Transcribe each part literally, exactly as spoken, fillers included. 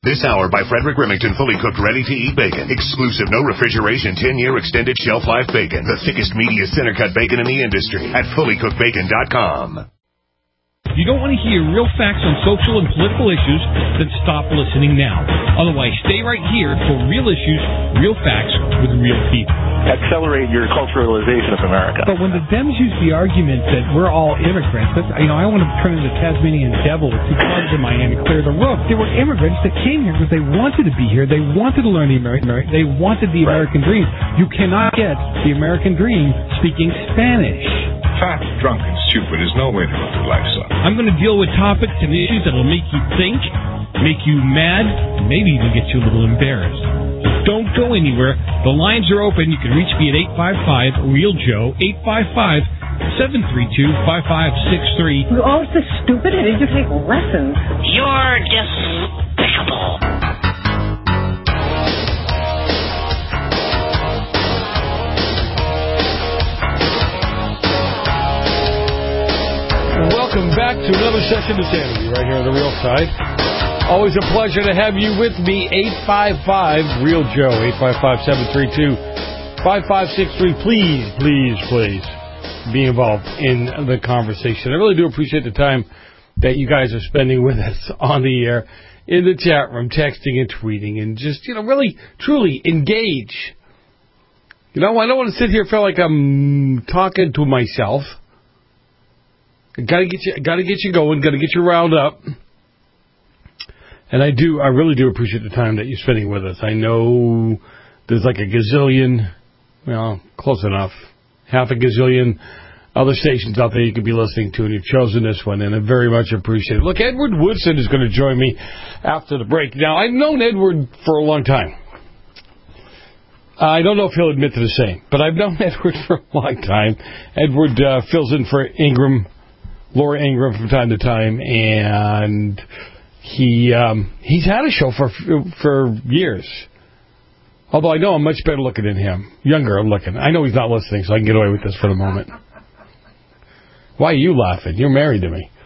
This hour by Frederick Remington, fully cooked, ready-to-eat bacon. Exclusive, no refrigeration, ten-year extended shelf life bacon. The thickest, meatiest center-cut bacon in the industry at fully cooked bacon dot com. If you don't want to hear real facts on social and political issues, then stop listening now. Otherwise, stay right here for real issues, real facts with real people. Accelerate your culturalization of America. But when the Dems use the argument that we're all immigrants, that's, you know, I want to turn into the Tasmanian devil with two clubs in my hand and clear the roof. They were immigrants that came here because they wanted to be here. They wanted to learn the American. They wanted the American dream. You cannot get the American dream speaking Spanish. Fat, drunk, and stupid is no way to live life, son. I'm going to deal with topics and issues that will make you think, make you mad, and maybe even get you a little embarrassed. So don't go anywhere. The lines are open. You can reach me at eight five five, real Joe, eight five five, seven three two, five five six three. You're all so stupid. I need to take lessons. You're despicable. Welcome back to another session of Sanity right here on The Real Side. Always a pleasure to have you with me. eight five five, real Joe, eight five five, seven three two, five five six three. Please, please, please be involved in the conversation. I really do appreciate the time that you guys are spending with us on the air, in the chat room, texting and tweeting, and just, you know, really, truly engage. You know, I don't want to sit here and feel like I'm talking to myself. Got to get you, got to get you going. Got to get you riled up. And I do, I really do appreciate the time that you're spending with us. I know there's like a gazillion, well, close enough, half a gazillion other stations out there you could be listening to, and you've chosen this one, and I very much appreciate it. Look, Edward Woodson is going to join me after the break. Now, I've known Edward for a long time. I don't know if he'll admit to the same, but I've known Edward for a long time. Edward uh, fills in for Ingram. Laura Ingram from time to time, and he um, he's had a show for for years. Although I know I'm much better looking than him, younger looking. I know he's not listening, so I can get away with this for the moment. Why are you laughing? You're married to me.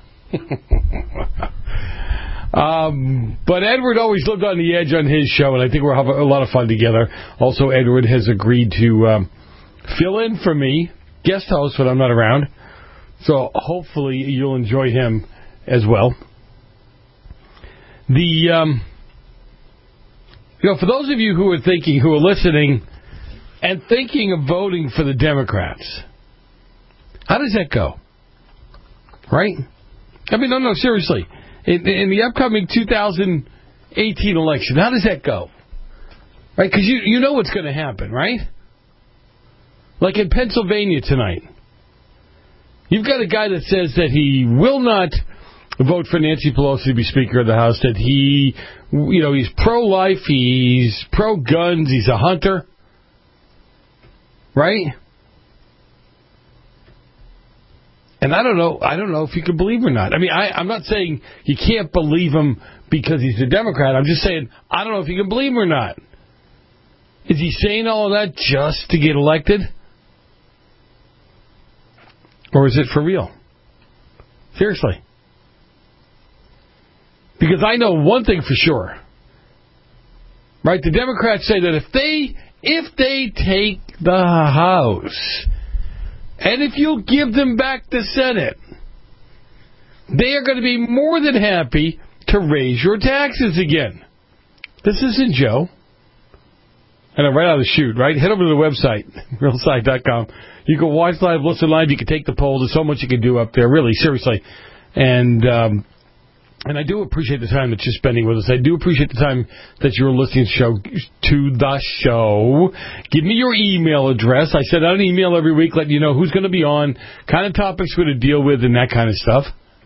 um, but Edward always lived on the edge on his show, and I think we're having a lot of fun together. Also, Edward has agreed to um, fill in for me, guest host when I'm not around. So hopefully you'll enjoy him as well. The, um, you know, for those of you who are thinking, who are listening, and thinking of voting for the Democrats, how does that go? Right? I mean, no, no, seriously. In, in the upcoming two thousand eighteen election, how does that go? Right? Because you, you know what's going to happen, right? Like in Pennsylvania tonight. You've got a guy that says that he will not vote for Nancy Pelosi to be Speaker of the House, that he, you know, he's pro-life, he's pro-guns, he's a hunter. Right? And I don't know, I don't know if you can believe or not. I mean, I, I'm not saying you can't believe him because he's a Democrat. I'm just saying, I don't know if you can believe him or not. Is he saying all of that just to get elected? Or is it for real? Seriously. Because I know one thing for sure. Right? The Democrats say that if they if they take the House, and if you'll give them back the Senate, they are going to be more than happy to raise your taxes again. This isn't Joe. I know, right out of the chute, right? Head over to the website, real side dot com. You can watch live, listen live. You can take the poll. There's so much you can do up there, really, seriously. And um, and I do appreciate the time that you're spending with us. I do appreciate the time that you're listening to, show, to the show. Give me your email address. I send out an email every week letting you know who's going to be on, kind of topics we're going to deal with, and that kind of stuff.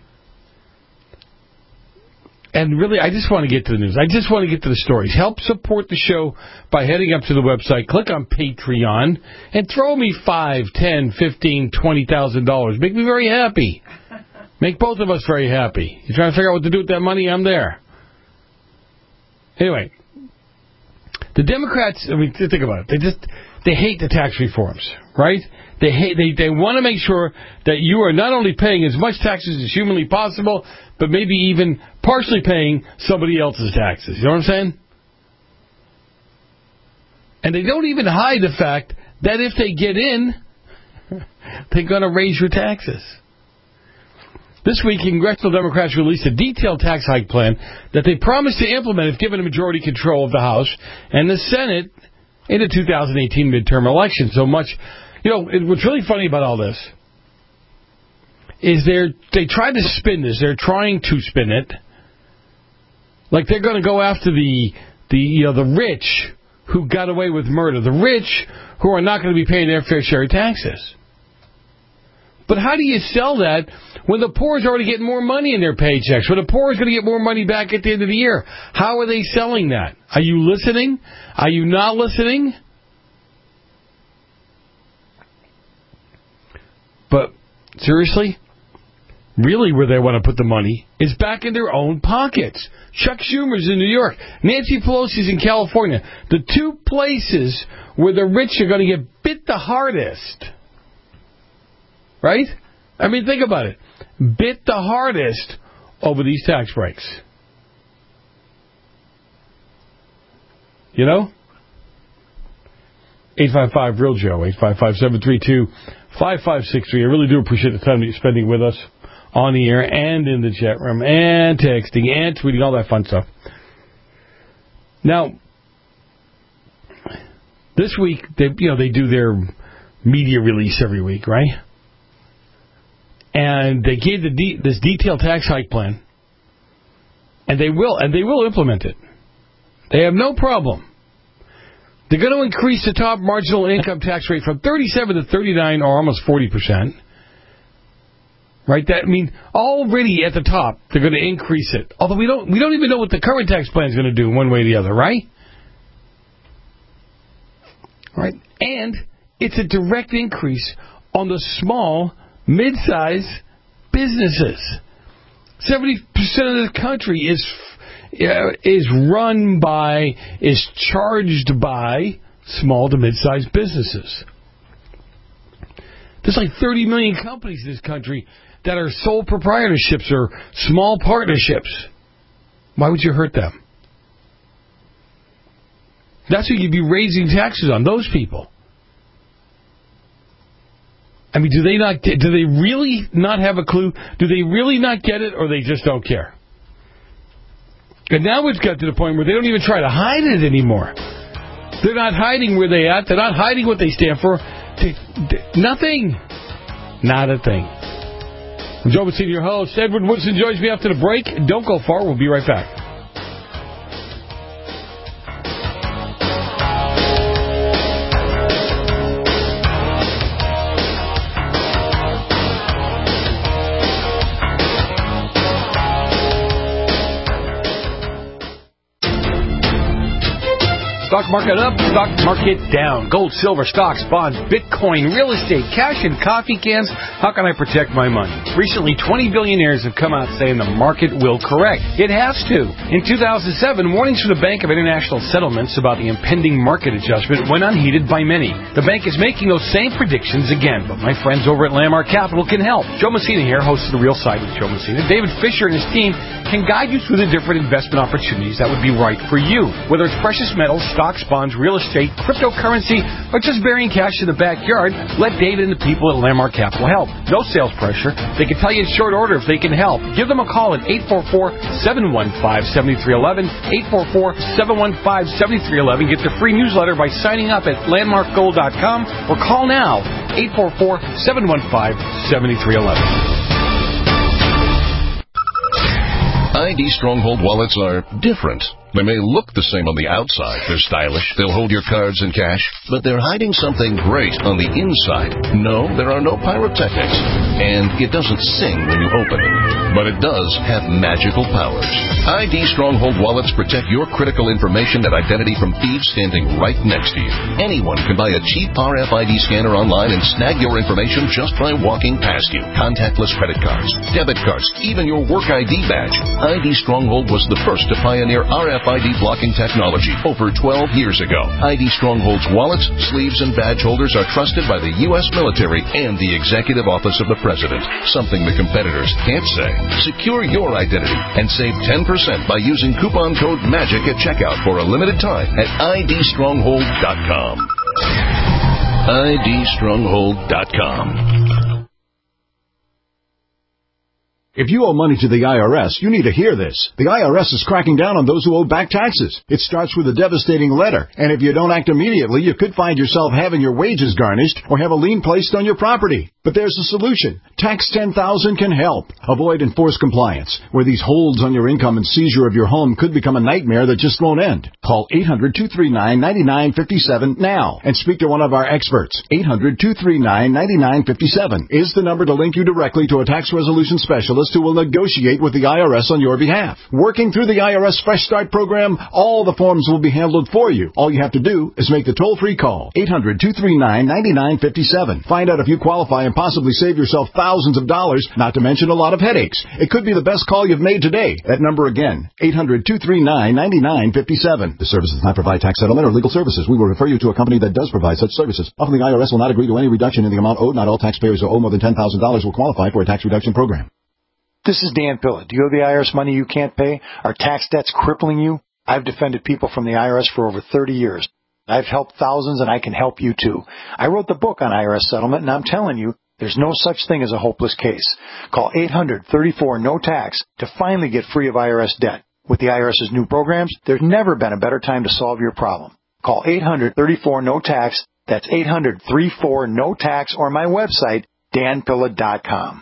And really, I just want to get to the news. I just want to get to the stories. Help support the show by heading up to the website, click on Patreon, and throw me five, ten, fifteen, twenty thousand dollars. Make me very happy. Make both of us very happy. You're trying to figure out what to do with that money? I'm there. Anyway, the Democrats. I mean, think about it. They just they hate the tax reforms, right? They hate, they, they want to make sure that you are not only paying as much taxes as humanly possible, but maybe even partially paying somebody else's taxes. You know what I'm saying? And they don't even hide the fact that if they get in, they're going to raise your taxes. This week, congressional Democrats released a detailed tax hike plan that they promised to implement if given a majority control of the House and the Senate in the two thousand eighteen midterm election. So much, you know, it, what's really funny about all this is they're, they tried to spin this. They're trying to spin it like they're going to go after the, the, you know, the rich who got away with murder, the rich who are not going to be paying their fair share of taxes. But how do you sell that when the poor is already getting more money in their paychecks, when the poor is going to get more money back at the end of the year? How are they selling that? Are you listening? Are you not listening? But seriously, really where they want to put the money is back in their own pockets. Chuck Schumer's in New York. Nancy Pelosi's in California. The two places where the rich are going to get bit the hardest. Right? I mean, think about it. Bit the hardest over these tax breaks. You know? eight five five real Joe, eight five five, seven three two, five five six three. I really do appreciate the time that you're spending with us on the air and in the chat room and texting and tweeting, all that fun stuff. Now, this week, they, you know, they do their media release every week, right? And they gave the de- this detailed tax hike plan, and they will, and they will implement it. They have no problem. They're going to increase the top marginal income tax rate from thirty-seven to thirty-nine, or almost forty percent. Right? That I mean, already at the top, they're going to increase it. Although we don't, we don't even know what the current tax plan is going to do, one way or the other, right? Right? And it's a direct increase on the small, mid-size businesses. seventy percent of the country is uh, is run by, is charged by small to mid-sized businesses. There's like thirty million companies in this country that are sole proprietorships or small partnerships. Why would you hurt them? That's who you'd be raising taxes on, those people. I mean, do they not? Do they really not have a clue? Do they really not get it, or they just don't care? And now it's got to the point where they don't even try to hide it anymore. They're not hiding where they at. They're not hiding what they stand for. They, they, nothing. Not a thing. I'm Joe Messina, your host. Edward Woodson joins me after the break. Don't go far. We'll be right back. Stock market up, stock market down. Gold, silver, stocks, bonds, Bitcoin, real estate, cash, and coffee cans. How can I protect my money? Recently, twenty billionaires have come out saying the market will correct. It has to. In two thousand seven, warnings from the Bank of International Settlements about the impending market adjustment went unheeded by many. The bank is making those same predictions again, but my friends over at Landmark Capital can help. Joe Messina here, host of The Real Side with Joe Messina. David Fisher and his team can guide you through the different investment opportunities that would be right for you. Whether it's precious metals, stocks, bonds, real estate, cryptocurrency, or just burying cash in the backyard, let David and the people at Landmark Capital help. No sales pressure. They can tell you in short order if they can help. Give them a call at eight four four, seven one five, seven three one one, eight four four, seven one five, seven three one one. Get the free newsletter by signing up at landmark gold dot com or call now, eight four four, seven one five, seven three one one. I D Stronghold wallets are different. They may look the same on the outside. They're stylish. They'll hold your cards and cash. But they're hiding something great on the inside. No, there are no pyrotechnics. And it doesn't sing when you open it. But it does have magical powers. I D Stronghold wallets protect your critical information and identity from thieves standing right next to you. Anyone can buy a cheap R F I D scanner online and snag your information just by walking past you. Contactless credit cards, debit cards, even your work I D badge. I D Stronghold was the first to pioneer R F R F I D blocking technology over twelve years ago. I D Stronghold's wallets, sleeves, and badge holders are trusted by the U S military and the Executive Office of the President, something the competitors can't say. Secure your identity and save ten percent by using coupon code MAGIC at checkout for a limited time at I D stronghold dot com. I D stronghold dot com. If you owe money to the I R S, you need to hear this. The I R S is cracking down on those who owe back taxes. It starts with a devastating letter, and if you don't act immediately, you could find yourself having your wages garnished or have a lien placed on your property. But there's a solution. Tax ten thousand can help. Avoid enforced compliance, where these holds on your income and seizure of your home could become a nightmare that just won't end. Call eight hundred, two three nine, nine nine five seven now and speak to one of our experts. eight hundred, two three nine, nine nine five seven is the number to link you directly to a tax resolution specialist who will negotiate with the I R S on your behalf. Working through the I R S Fresh Start program, all the forms will be handled for you. All you have to do is make the toll-free call. eight hundred, two three nine, nine nine five seven. Find out if you qualify and possibly save yourself thousands of dollars, not to mention a lot of headaches. It could be the best call you've made today. That number again, eight hundred, two three nine, nine nine five seven. The service does not provide tax settlement or legal services. We will refer you to a company that does provide such services. Often the I R S will not agree to any reduction in the amount owed. Not all taxpayers who owe more than ten thousand dollars will qualify for a tax reduction program. This is Dan Pilla. Do you owe the I R S money you can't pay? Are tax debts crippling you? I've defended people from the I R S for over thirty years. I've helped thousands, and I can help you too. I wrote the book on I R S settlement, and I'm telling you, there's no such thing as a hopeless case. Call eight hundred, thirty-four, no tax to finally get free of I R S debt. With the IRS's new programs, there's never been a better time to solve your problem. Call eight hundred, thirty-four, no tax. That's eight hundred, thirty-four, no tax, or my website, dan pilla dot com.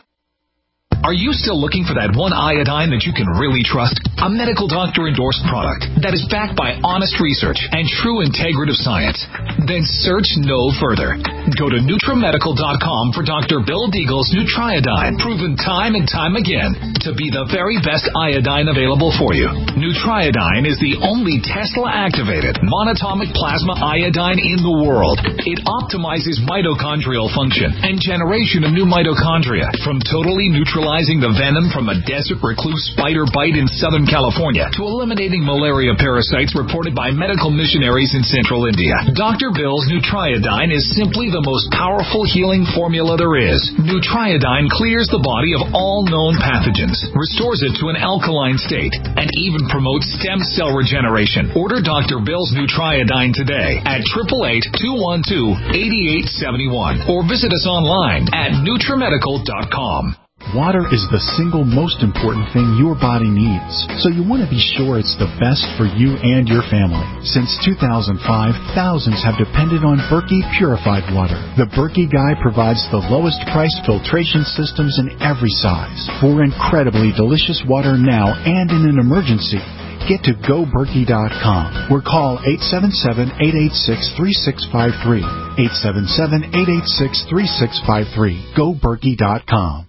Are you still looking for that one iodine that you can really trust? A medical doctor-endorsed product that is backed by honest research and true integrative science? Then search no further. Go to NutriMedical dot com for Doctor Bill Deagle's Nutriodine, proven time and time again to be the very best iodine available for you. Nutriodine is the only Tesla-activated monatomic plasma iodine in the world. It optimizes mitochondrial function and generation of new mitochondria from totally neutralizing the venom from a desert recluse spider bite in Southern California to eliminating malaria parasites reported by medical missionaries in central India. Doctor Bill's Nutriodine is simply the most powerful healing formula there is. Nutriodine clears the body of all known pathogens, restores it to an alkaline state, and even promotes stem cell regeneration. Order Doctor Bill's Nutriodine today at eight eight eight, two one two, eight eight seven one or visit us online at NutriMedical dot com. Water is the single most important thing your body needs, so you want to be sure it's the best for you and your family. Since two thousand five, thousands have depended on Berkey purified water. The Berkey Guy provides the lowest price filtration systems in every size. For incredibly delicious water now and in an emergency, get to go berkey dot com or call eight seven seven, eight eight six, three six five three. eight seven seven, eight eight six, three six five three. go berkey dot com.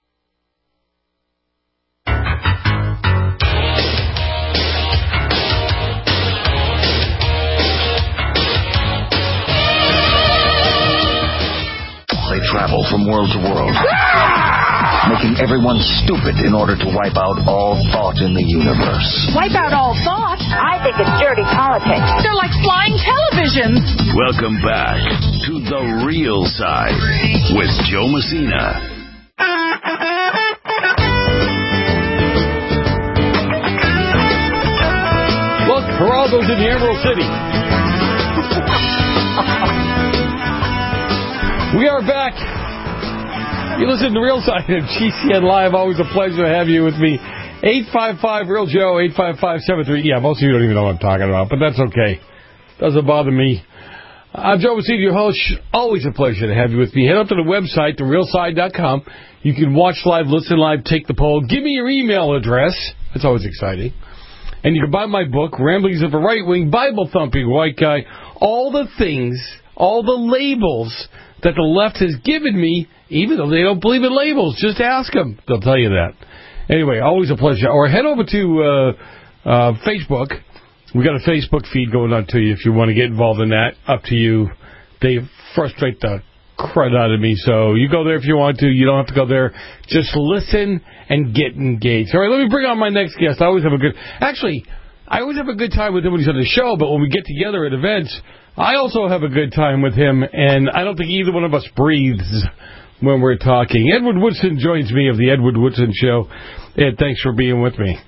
They travel from world to world, making everyone stupid in order to wipe out all thought in the universe. Wipe out all thought? I think it's dirty politics. They're like flying televisions. Welcome back to The Real Side with Joe Messina. Look, Geraldo's in the Emerald City. We are back. You listen to The Real Side of G C N Live. Always a pleasure to have you with me. eight five five, real Joe, eight five five, seven three. Yeah, most of you don't even know what I'm talking about, but that's okay. Doesn't bother me. I'm Joe Messina, your host. Always a pleasure to have you with me. Head up to the website, the real side dot com. You can watch live, listen live, take the poll. Give me your email address. That's always exciting. And you can buy my book, Ramblings of a Right-Wing Bible-Thumping White Guy. All the things, all the labels that the left has given me, even though they don't believe in labels. Just ask them. They'll tell you that. Anyway, always a pleasure. Or head over to uh, uh, Facebook. We got a Facebook feed going on to you if you want to get involved in that. Up to you. They frustrate the crud out of me. So you go there if you want to. You don't have to go there. Just listen and get engaged. All right, let me bring on my next guest. I always have a good... Actually, I always have a good time with him when he's on the show, but when we get together at events, I also have a good time with him, and I don't think either one of us breathes when we're talking. Edward Woodson joins me of the Edward Woodson Show. Ed, thanks for being with me.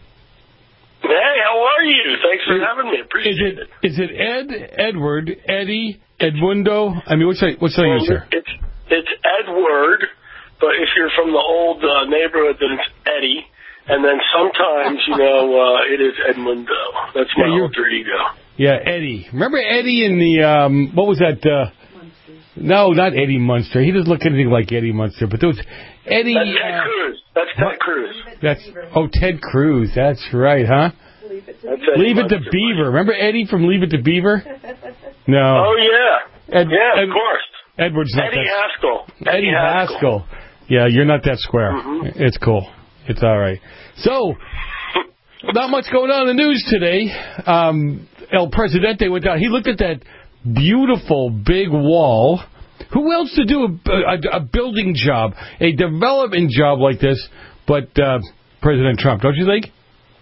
Hey, how are you? Thanks for having me. Appreciate is it. Is it Ed, Edward, Eddie, Edmundo? I mean, what's I, what's I use here? It's, it's Edward, but if you're from the old uh, neighborhood, then it's Eddie. And then sometimes, you know, uh, it is Edmundo. That's my yeah, alter ego. Yeah, Eddie. Remember Eddie in the, um, what was that? Uh, no, not Eddie Munster. He doesn't look anything like Eddie Munster. But there was Eddie. That's Ted uh, Cruz. That's Ted Cruz. That's, oh, Ted Cruz. That's right, huh? Leave it to, Leave it to Beaver. Remember Eddie from Leave It to Beaver? No. Oh, yeah. Ed, yeah, Ed, of course. Edward's not Eddie that, Haskell. Eddie, Eddie Haskell. Haskell. Yeah, you're not that square. Mm-hmm. It's cool. It's all right. So, not much going on in the news today. Um, El Presidente went down. He looked at that beautiful big wall. Who else to do a, a, a building job, a development job like this, but uh, President Trump, don't you think?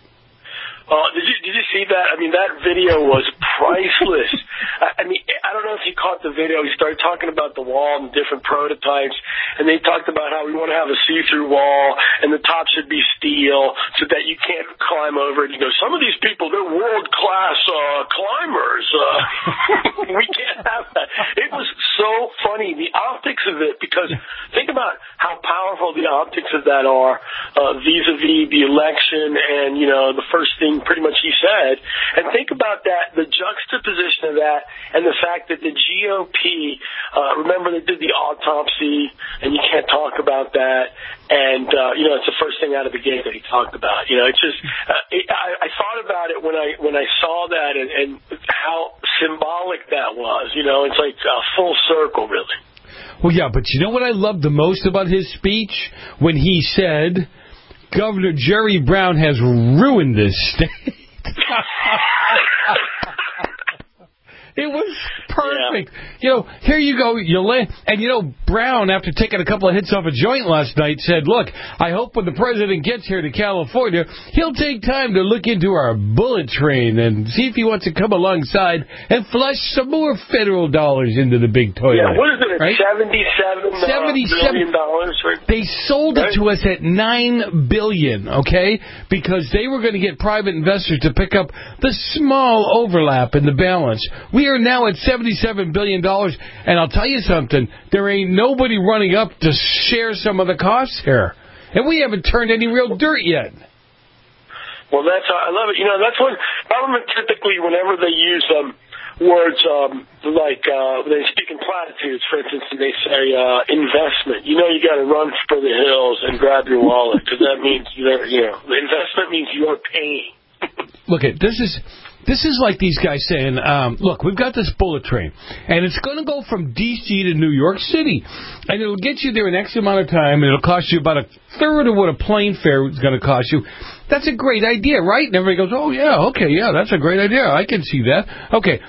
Uh, did you did you see that? I mean, that video was priceless. I, I mean, I don't know if you caught the video. He started talking about the wall and different prototypes, and they talked about how we want to have a see-through wall, and the top should be steel so that you can't climb over it. You know, some of these people, they're world-class uh, climbers. Uh, we can't have that. It was so funny, the optics of it, because think about how powerful the optics of that are uh, vis-a-vis the election and, you know, the first thing pretty much he said. And think about that, the juxtaposition of that, and the fact that the G O P, uh, remember they did the autopsy, and you can't talk about that, and, uh, you know, it's the first thing out of the gate that he talked about. You know, it's just, uh, it, I, I thought about it when I when I saw that and, and how symbolic that was. You know, it's like a full circle, really. Well, yeah, but you know what I loved the most about his speech? When he said, Governor Jerry Brown has ruined this state. It was perfect. Yeah. You know, here you go. You land, and you know, Brown, after taking a couple of hits off a joint last night, said, "Look, I hope when the president gets here to California, he'll take time to look into our bullet train and see if he wants to come alongside and flush some more federal dollars into the big toilet." Yeah, what is it? Right? Seventy-seven, seventy-seven billion dollars. Right? They sold it right? to us at nine billion. Okay, because they were going to get private investors to pick up the small overlap in the balance. We are now at seventy-seven billion dollars, and I'll tell you something, there ain't nobody running up to share some of the costs here. And we haven't turned any real dirt yet. Well, that's I love it. You know, that's when government typically, whenever they use um, words um, like uh, when they speak in platitudes, for instance, and they say uh, investment, you know you got to run for the hills and grab your wallet, because that means, you're, you know, the investment means you're paying. Look, at this is... This is like these guys saying, um, look, we've got this bullet train, and it's going to go from D C to New York City, and it'll get you there in X amount of time, and it'll cost you about a third of what a plane fare is going to cost you. That's a great idea, right? And everybody goes, oh, yeah, okay, yeah, that's a great idea. I can see that. Okay.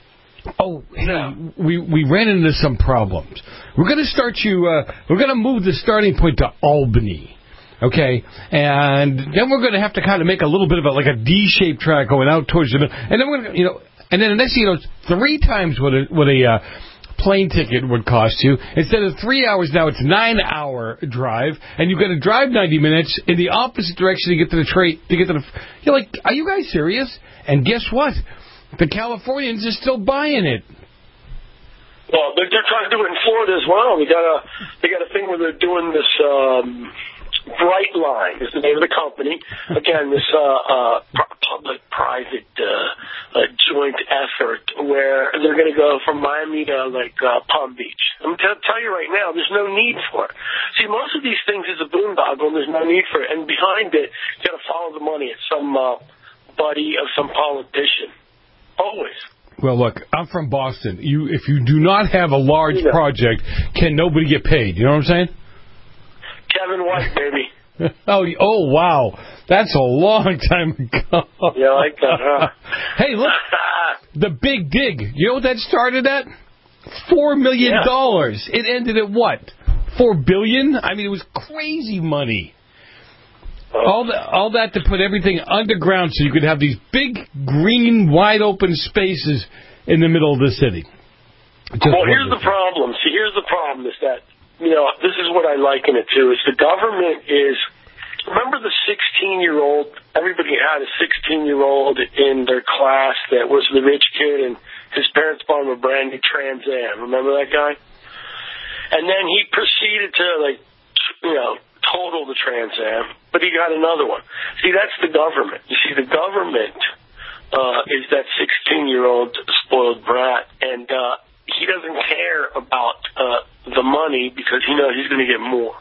Oh, hey, we, we ran into some problems. We're going to start you, uh, we're going to move the starting point to Albany. Okay, and then we're going to have to kind of make a little bit of a, like a D-shaped track going out towards the middle. And then we're going to, you know, and then the next thing you know, it's three times what a, what a uh, plane ticket would cost you. Instead of three hours now, it's nine-hour drive, and you're going to drive ninety minutes in the opposite direction to get to the train, to get to the, you're like, are you guys serious? And guess what? The Californians are still buying it. Well, they're, they're trying to do it in Florida as well. They got a, they got a thing where they're doing this, um, Brightline is the name of the company. Again, this uh, uh, public-private uh, uh, joint effort where they're going to go from Miami to, like, uh, Palm Beach. I'm going to tell you right now, there's no need for it. See, most of these things is a boondoggle, and there's no need for it. And behind it, you got to follow the money. It's some uh, buddy of some politician. Always. Well, look, I'm from Boston. You, if you do not have a large yeah. project, can nobody get paid? You know what I'm saying? Kevin White, baby. oh, oh, wow. That's a long time ago. Yeah, I like that, huh? Hey, look, the Big Dig. You know what that started at? Four million dollars. Yeah. It ended at what? Four billion? I mean, it was crazy money. All that, all that to put everything underground so you could have these big, green, wide-open spaces in the middle of the city. Just well, here's the problem. See, here's the problem is that, you know, this is what I liken it to, is the government is, remember the sixteen-year-old, everybody had a sixteen-year-old in their class that was the rich kid, and his parents bought him a brand new Trans Am. Remember that guy? And then he proceeded to, like, you know, total the Trans Am, but he got another one. See, that's the government. You see, the government uh, is that sixteen-year-old spoiled brat, and uh, he doesn't care about uh, the money because he knows he's going to get more.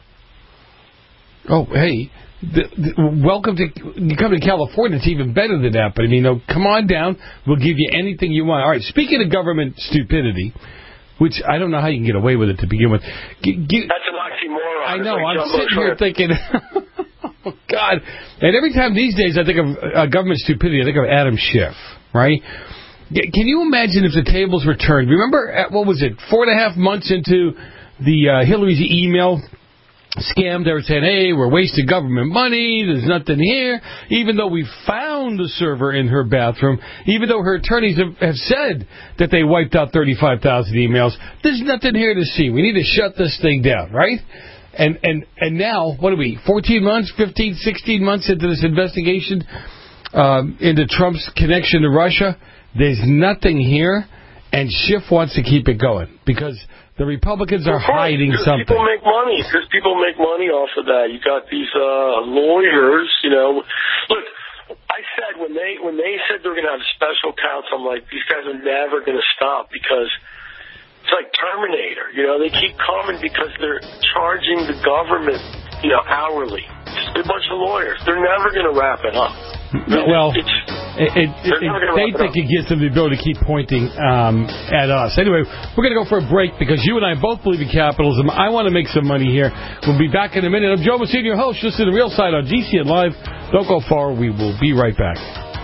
Oh, hey, the, the, welcome to, you come to California, it's even better than that, but I mean, no, come on down, we'll give you anything you want. All right, speaking of government stupidity, which I don't know how you can get away with it to begin with. G- g- That's an oxymoron. I know, like I'm sitting here thinking, oh, God. And every time these days I think of uh, government stupidity, I think of Adam Schiff, right? Can you imagine if the tables were turned? Remember, at, what was it, four and a half months into the uh, Hillary's email scam, they were saying, hey, we're wasting government money, there's nothing here, even though we found the server in her bathroom, even though her attorneys have, have said that they wiped out thirty-five thousand emails, there's nothing here to see. We need to shut this thing down, right? And and and now, what are we, fourteen months, fifteen, sixteen months into this investigation um, into Trump's connection to Russia? There's nothing here, and Schiff wants to keep it going because the Republicans are hiding something. People make money because people make money off of that. You got these uh, lawyers, you know. Look, I said when they when they said they're going to have special counsel, I'm like, these guys are never going to stop because it's like Terminator. You know, they keep coming because they're charging the government, you know, hourly. Just a bunch of lawyers. They're never going to wrap it up. Well, it, it, it, they think it gives them the ability to keep pointing um, at us. Anyway, we're going to go for a break because you and I both believe in capitalism. I want to make some money here. We'll be back in a minute. I'm Joe Messina, your host. Listen to The Real Side on G C N Live. Don't go far. We will be right back.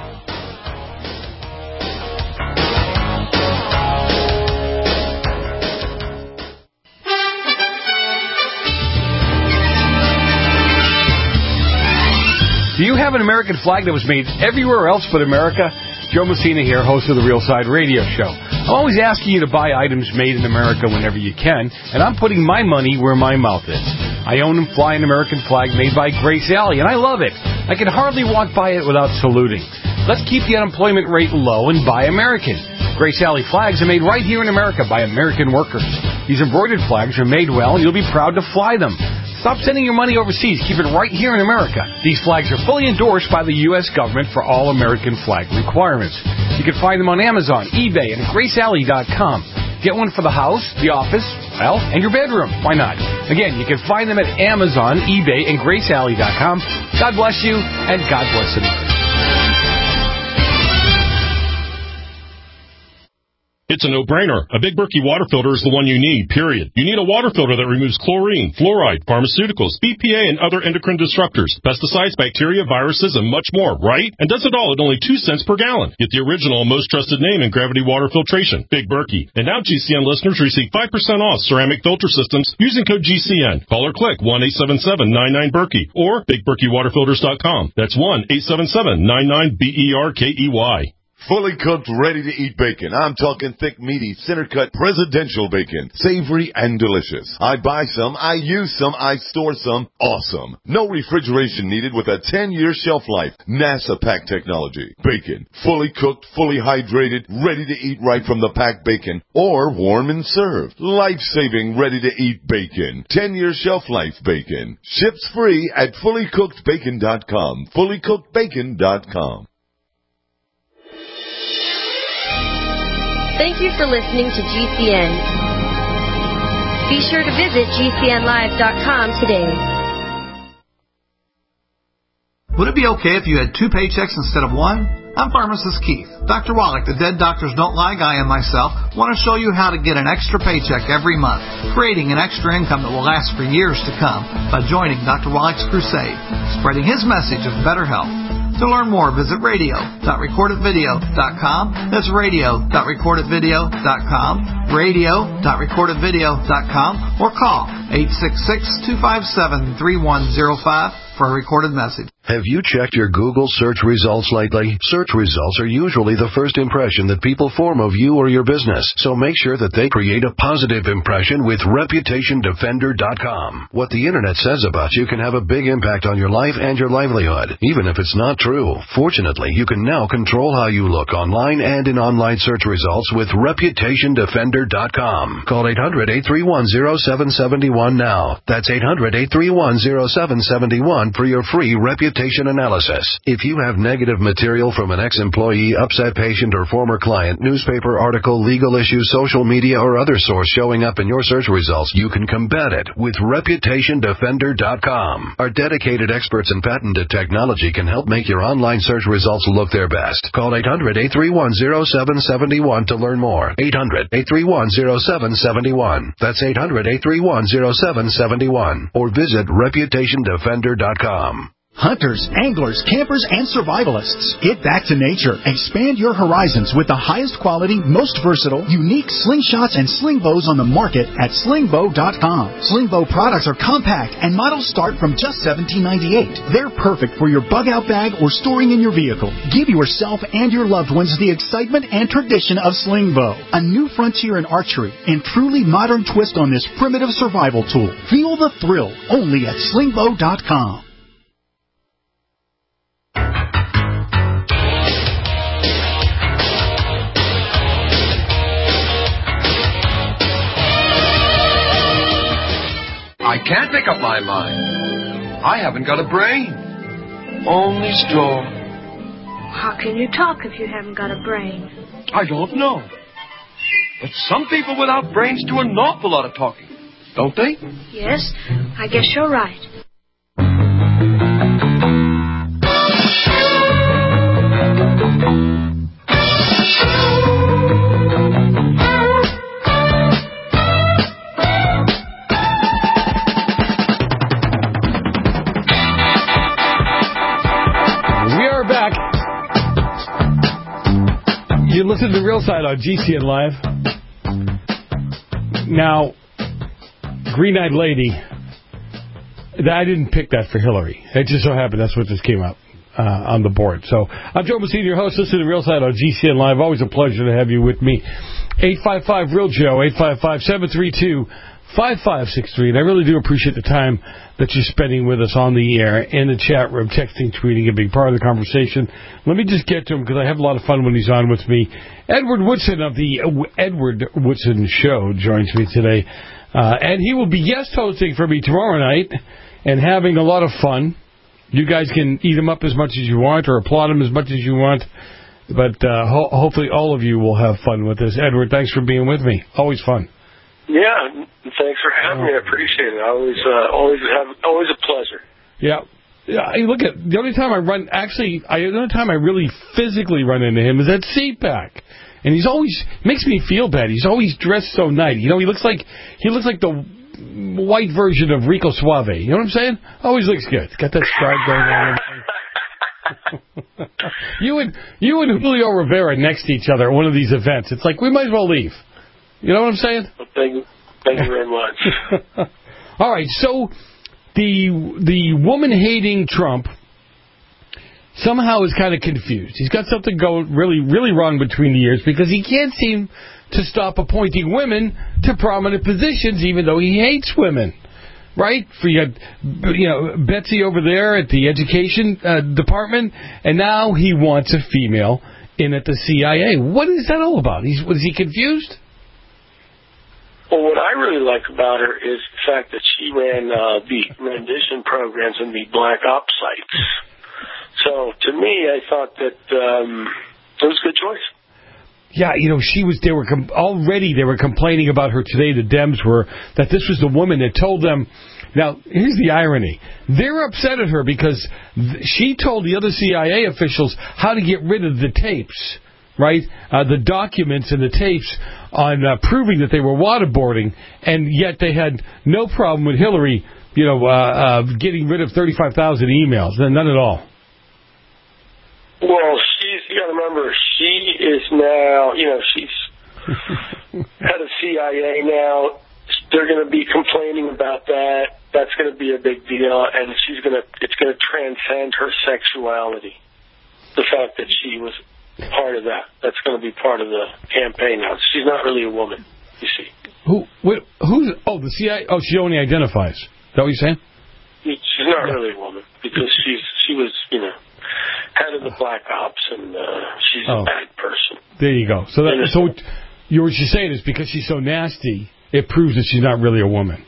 Do you have an American flag that was made everywhere else but America? Joe Messina here, host of The Real Side Radio Show. I'm always asking you to buy items made in America whenever you can, and I'm putting my money where my mouth is. I own and fly an American flag made by Grace Alley, and I love it. I can hardly walk by it without saluting. Let's keep the unemployment rate low and buy American. Grace Alley flags are made right here in America by American workers. These embroidered flags are made well, and you'll be proud to fly them. Stop sending your money overseas. Keep it right here in America. These flags are fully endorsed by the U S government for all American flag requirements. You can find them on Amazon, eBay, and Grace Alley dot com. Get one for the house, the office, well, and your bedroom. Why not? Again, you can find them at Amazon, eBay, and Grace Alley dot com. God bless you, and God bless America. It's a no-brainer. A Big Berkey water filter is the one you need, period. You need a water filter that removes chlorine, fluoride, pharmaceuticals, B P A, and other endocrine disruptors, pesticides, bacteria, viruses, and much more, right? And does it all at only two cents per gallon. Get the original and most trusted name in gravity water filtration, Big Berkey. And now G C N listeners receive five percent off ceramic filter systems using code G C N. Call or click one eight seven seven nine nine Berkey or big berkey water filters dot com. That's one eight seven seven nine nine B E R K E Y. Fully cooked, ready-to-eat bacon. I'm talking thick, meaty, center-cut, presidential bacon. Savory and delicious. I buy some, I use some, I store some. Awesome. No refrigeration needed with a ten-year shelf life. NASA pack technology. Bacon. Fully cooked, fully hydrated, ready to eat right from the packed bacon. Or warm and served. Life-saving, ready-to-eat bacon. ten-year shelf life bacon. Ships free at fully cooked bacon dot com. fully cooked bacon dot com. Thank you for listening to G C N. Be sure to visit G C N live dot com today. Would it be okay if you had two paychecks instead of one? I'm pharmacist Keith. Doctor Wallach, the Dead Doctors Don't Lie guy, and myself want to show you how to get an extra paycheck every month, creating an extra income that will last for years to come by joining Doctor Wallach's crusade, spreading his message of better health. To learn more, visit radio dot recorded video dot com. That's radio dot recorded video dot com, radio dot recorded video dot com, or call eight six six, two five seven, three one zero five for a recorded message. Have you checked your Google search results lately? Search results are usually the first impression that people form of you or your business, so make sure that they create a positive impression with Reputation Defender dot com. What the Internet says about you can have a big impact on your life and your livelihood, even if it's not true. Fortunately, you can now control how you look online and in online search results with Reputation Defender dot com. Call eight hundred, eight three one, zero seven seven one now. That's eight hundred, eight three one, zero seven seven one for your free reputation analysis. If you have negative material from an ex-employee, upset patient, or former client, newspaper article, legal issue, social media, or other source showing up in your search results, you can combat it with Reputation Defender dot com. Our dedicated experts in patented technology can help make your online search results look their best. Call eight hundred, eight three one, zero seven seven one to learn more. eight hundred, eight three one, zero seven seven one. That's eight hundred, eight three one, zero seven seven one. Or visit Reputation Defender dot com. Hunters, anglers, campers, and survivalists. Get back to nature. Expand your horizons with the highest quality, most versatile, unique slingshots and sling bows on the market at sling bow dot com. Sling bow products are compact and models start from just seventeen ninety-eight. They're perfect for your bug-out bag or storing in your vehicle. Give yourself and your loved ones the excitement and tradition of sling bow. A new frontier in archery and truly modern twist on this primitive survival tool. Feel the thrill only at sling bow dot com. I can't make up my mind. I haven't got a brain. Only straw. How can you talk if you haven't got a brain? I don't know. But some people without brains do an awful lot of talking, don't they? Yes, I guess you're right. You listen to The Real Side on G C N Live. Now, Green-Eyed Lady, I didn't pick that for Hillary. It just so happened that's what just came up uh, on the board. So, I'm Joe Messina, your host. Listen to The Real Side on G C N Live. Always a pleasure to have you with me. eight five five, real Joe, eight five five, seven three two, five five six three. And I really do appreciate the time that you're spending with us on the air, in the chat room, texting, tweeting, a big part of the conversation. Let me just get to him, because I have a lot of fun when he's on with me. Edward Woodson of the Edward Woodson Show joins me today. Uh, and he will be guest hosting for me tomorrow night and having a lot of fun. You guys can eat him up as much as you want or applaud him as much as you want. But uh, ho- hopefully all of you will have fun with this. Edward, thanks for being with me. Always fun. Yeah, thanks for having me. I appreciate it. I always, uh, always have, always a pleasure. Yeah. Yeah, I look at the only time I run, actually, I, the only time I really physically run into him is at C PAC, and he's always makes me feel bad. He's always dressed so nice. You know, he looks like he looks like the white version of Rico Suave. You know what I'm saying? Always looks good. Got that stride going on. you and you and Julio Rivera next to each other at one of these events. It's like we might as well leave. You know what I'm saying? Well, thank you, thank you very much. All right, so the the woman-hating Trump somehow is kind of confused. He's got something going really, really wrong between the ears because he can't seem to stop appointing women to prominent positions, even though he hates women. Right? For you, got, you know, Betsy over there at the education uh, department, and now he wants a female in at the C I A. What is that all about? He's, was he confused? Well, what I really like about her is the fact that she ran uh, the rendition programs in the black ops sites. So, to me, I thought that um, it was a good choice. Yeah, you know, she was. They were com- already. They were complaining about her today. The Dems were that this was the woman that told them. Now, here's the irony: they're upset at her because th- she told the other C I A officials how to get rid of the tapes, right? Uh, the documents and the tapes on uh, proving that they were waterboarding, and yet they had no problem with Hillary, you know, uh, uh, getting rid of thirty-five thousand emails. None at all. Well, she's, you got to remember, she is now, you know, she's head of C I A now. they're going to be complaining about that. That's going to be a big deal, and she's going to. It's going to transcend her sexuality. The fact that she was part of that. That's going to be part of the campaign now. She's not really a woman, you see. Who? What, who's? Oh, the C I A. Oh, she only identifies. Is that what you're saying? She's not really a woman because she's she was you know head of the Black Ops, and uh, she's Oh. a bad person. There you go. So that, so what you what you're saying is because she's so nasty, it proves that she's not really a woman.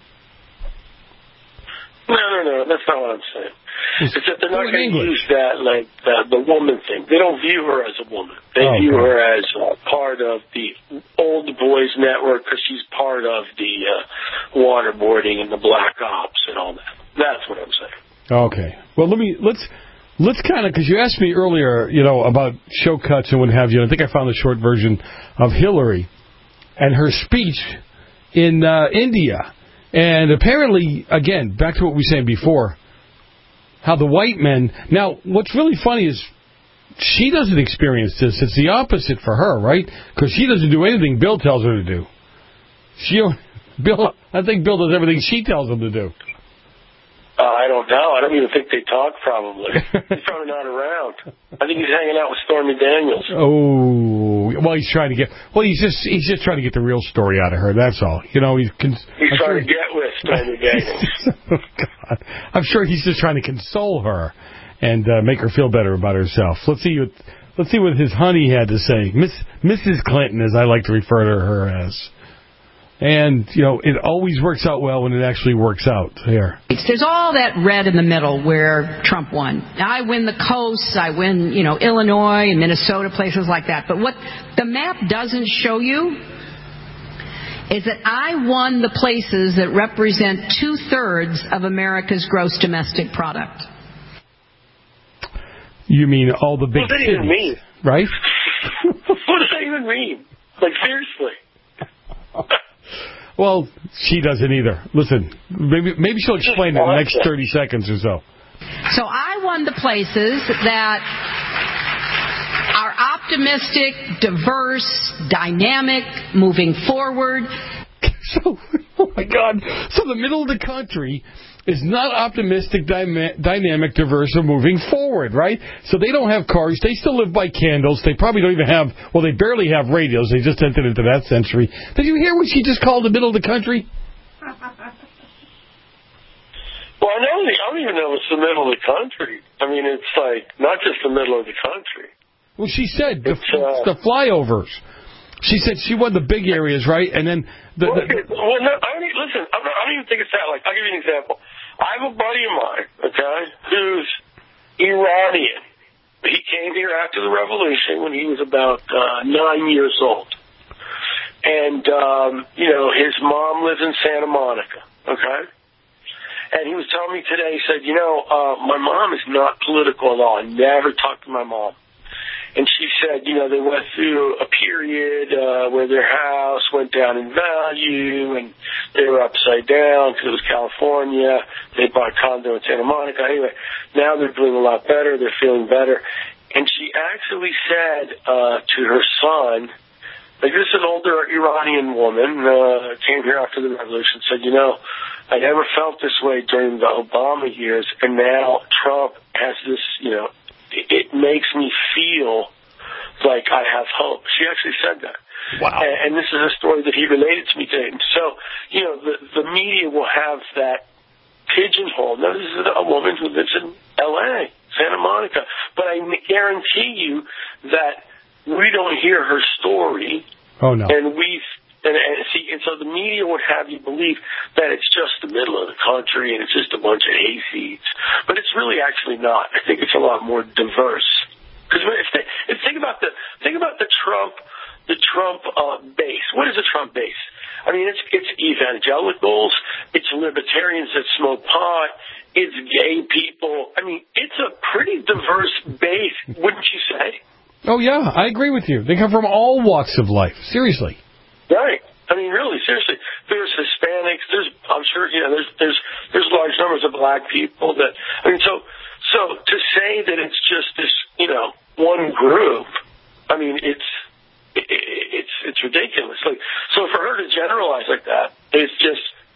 No, no, no. That's not what I'm saying. It's that they're not in going to English. use that like the, the woman thing. They don't view her as a woman. They Oh, view okay. her as uh, part of the old boys network because she's part of the uh, waterboarding and the Black Ops and all that. That's what I'm saying. Okay. Well, let me let's let's kind of because you asked me earlier, you know, about show cuts and what have you. And I think I found the short version of Hillary and her speech in uh, India. And apparently, again, back to what we were saying before, how the white men... Now, what's really funny is she doesn't experience this. It's the opposite for her, right? Because she doesn't do anything Bill tells her to do. She, Bill, I think Bill does everything she tells him to do. Uh, I don't know. I don't even think they talk, probably. He's probably not around. I think he's hanging out with Stormy Daniels. Oh, well, he's trying to get... Well, he's just he's just trying to get the real story out of her, that's all. You know, he's... Cons- He's I'm trying sure- to get with Stormy Daniels. oh, God. I'm sure he's just trying to console her and uh, make her feel better about herself. Let's see what let's see what his honey had to say. Miss Missus Clinton, as I like to refer to her as. And, you know, it always works out well when it actually works out. Here. There's all that red in the middle where Trump won. I win the coasts, I win, you know, Illinois and Minnesota, places like that. But what the map doesn't show you is that I won the places that represent two-thirds of America's gross domestic product. You mean all the big What does that cities, even mean? right? What does that even mean? Like, seriously. Well, she doesn't either. Listen, maybe maybe she'll explain it in the next thirty seconds or so. So I won the places that are optimistic, diverse, dynamic, moving forward. So, oh my God. So the middle of the country is not optimistic, dyma- dynamic, diverse, or moving forward, right? So they don't have cars. They still live by candles. They probably don't even have, well, they barely have radios. They just entered into that century. Did you hear what she just called the middle of the country? Well, I know. The, I don't even know it's the middle of the country. I mean, it's like not just the middle of the country. Well, she said the, uh, the flyovers. She said she won the big areas, right? And then the... Well, the, okay, well no, I mean, listen, I'm not, I don't even think it's that. Like, I'll give you an example. I have a buddy of mine, okay, who's Iranian. He came here after the revolution when he was about uh, nine years old. And, um, you know, his mom lives in Santa Monica, okay? And he was telling me today, he said, you know, uh, my mom is not political at all. I never talked to my mom. And she said, you know, they went through a period uh, where their house went down in value and they were upside down because it was California. They bought a condo in Santa Monica. Anyway, now they're doing a lot better. They're feeling better. And she actually said uh, to her son, like this is an older Iranian woman, uh, came here after the revolution, said, you know, I never felt this way during the Obama years, and now Trump has this, you know, it makes me feel like I have hope. She actually said that. Wow. And, and this is a story that he related to me today. And so, you know, the, the media will have that pigeonhole. Now, this is a woman who lives in L A, Santa Monica. But I guarantee you that we don't hear her story. Oh, no. And we've And, and see, and so the media would have you believe that it's just the middle of the country and it's just a bunch of hayseeds, but it's really actually not. I think it's a lot more diverse. Because if they, if think about the think about the Trump the Trump uh, base. What is a Trump base? I mean, it's it's evangelicals, it's libertarians that smoke pot, it's gay people. I mean, it's a pretty diverse base, wouldn't you say? Oh yeah, I agree with you. They come from all walks of life. Seriously. Right. I mean, really, seriously. There's Hispanics. There's, I'm sure, you know, there's, there's, there's large numbers of black people that, I mean, so, so to say that it's just this, you know, one group, I mean, it's, it, it's, it's ridiculous. Like, so for her to generalize like that, it's just,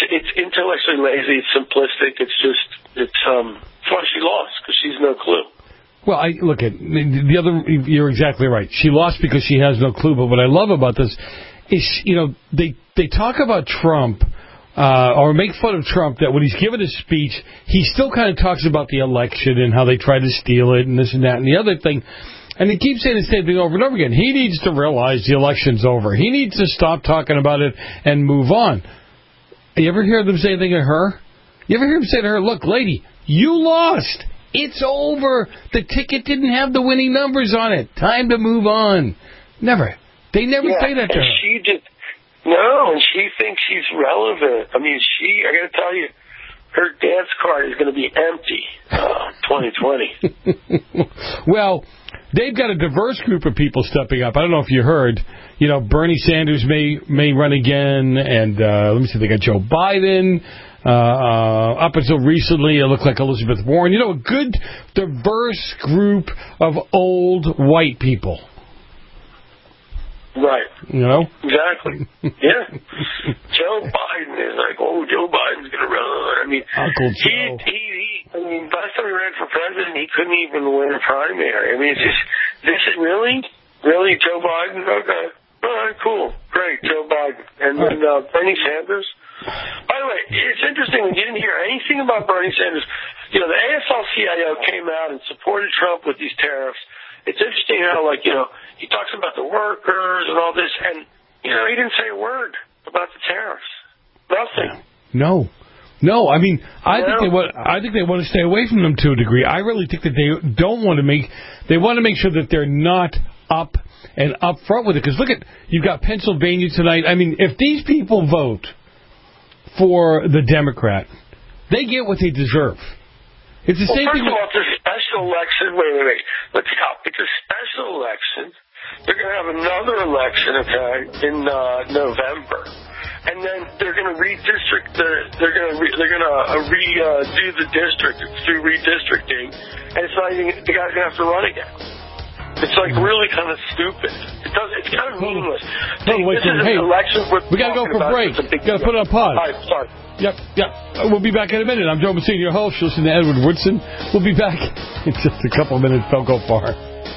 it's intellectually lazy. It's simplistic. It's just it's um. That's why she lost, because she's no clue. Well, I look at the other. You're exactly right. She lost because she has no clue. But what I love about this is, you know, they they talk about Trump uh, or make fun of Trump that when he's given his speech, he still kind of talks about the election and how they tried to steal it and this and that and the other thing. And he keeps saying the same thing over and over again. He needs to realize the election's over. He needs to stop talking about it and move on. You ever hear them say anything to her? You ever hear him say to her, look, lady, you lost. It's over. The ticket didn't have the winning numbers on it. Time to move on. Never. They never yeah, say that to and her. She just, no, and she thinks she's relevant. I mean, she, I got to tell you, her dance card is going to be empty uh, twenty twenty. Well, they've got a diverse group of people stepping up. I don't know if you heard. You know, Bernie Sanders may may run again, and uh, let me see, they got Joe Biden. Uh, uh, up until recently, it looked like Elizabeth Warren. You know, a good, diverse group of old white people. Right. You know? Exactly. Yeah. Joe Biden is like, oh, Joe Biden's going to run. I mean, Uncle he, Joe. he, he, I mean, last time he ran for president, he couldn't even win a primary. I mean, it's just, this is really, really Joe Biden? Okay. All right, cool. Great, Joe Biden. And then uh, Bernie Sanders. By the way, it's interesting when you didn't hear anything about Bernie Sanders. You know, the A S L C I O came out and supported Trump with these tariffs. It's interesting how, like, you know, he talks about the workers and all this, and, you know, he didn't say a word about the tariffs. Nothing. No. No, I mean, I no. think they want. I think they want to stay away from them to a degree. I really think that they don't want to make. They want to make sure that they're not up and up front with it. Because look at, you've got Pennsylvania tonight. I mean, if these people vote for the Democrat, they get what they deserve. It's the well, same first thing. First of all, it's a special election. Wait, wait, wait. Let's stop. It's a special election. They're going to have another election, okay, in uh, November, and then they're going to redistrict the. They're going to re, they're going to uh, redo uh, the district through redistricting, and it's not even the guy's going to have to run again. It's like really kind of stupid. It does. It's kind of meaningless. Hold on, wait, this is hey, an election. We got to go for a break. We got to put it on pause. All right, sorry. Yep, yep. We'll be back in a minute. I'm Joe Messina, your host. Listen to Edward Woodson. We'll be back in just a couple of minutes. Don't go far.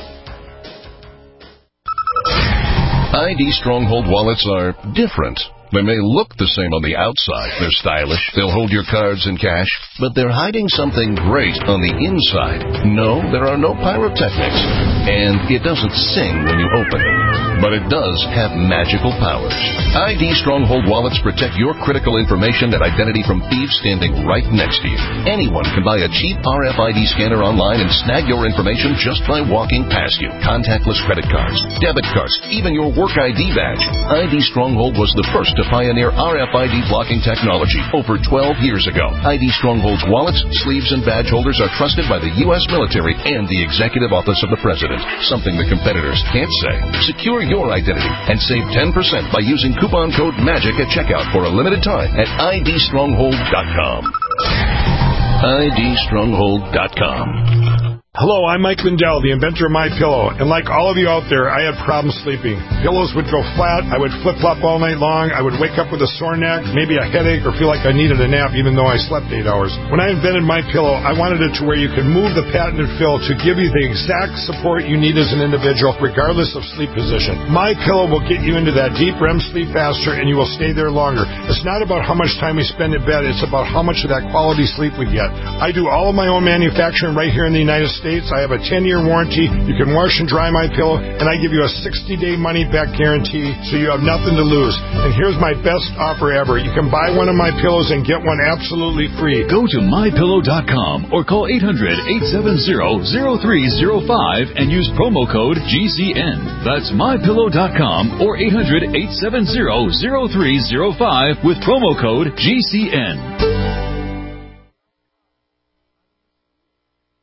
I D Stronghold wallets are different. They may look the same on the outside. They're stylish. They'll hold your cards and cash. But they're hiding something great on the inside. No, there are no pyrotechnics. And it doesn't sing when you open it. But it does have magical powers. I D Stronghold wallets protect your critical information and identity from thieves standing right next to you. Anyone can buy a cheap R F I D scanner online and snag your information just by walking past you. Contactless credit cards, debit cards, even your work I D badge. I D Stronghold was the first to pioneer R F I D blocking technology over twelve years ago. I D Stronghold's wallets, sleeves, and badge holders are trusted by the U S military and the Executive Office of the President, something the competitors can't say. Secure your identity and save ten percent by using coupon code MAGIC at checkout for a limited time at I D stronghold dot com. I D stronghold dot com. Hello, I'm Mike Lindell, the inventor of MyPillow, and like all of you out there, I had problems sleeping. Pillows would go flat, I would flip-flop all night long, I would wake up with a sore neck, maybe a headache, or feel like I needed a nap even though I slept eight hours. When I invented MyPillow, I wanted it to where you could move the patented fill to give you the exact support you need as an individual, regardless of sleep position. MyPillow will get you into that deep R E M sleep faster, and you will stay there longer. It's not about how much time we spend in bed, it's about how much of that quality sleep we get. I do all of my own manufacturing right here in the United States. I have a ten-year warranty. You can wash and dry MyPillow, and I give you a sixty-day money-back guarantee, so you have nothing to lose. And here's my best offer ever. You can buy one of my pillows and get one absolutely free. Go to my pillow dot com or call eight hundred, eight seven zero, zero three zero five and use promo code G C N. That's my pillow dot com or eight hundred, eight seven zero, zero three zero five with promo code G C N. A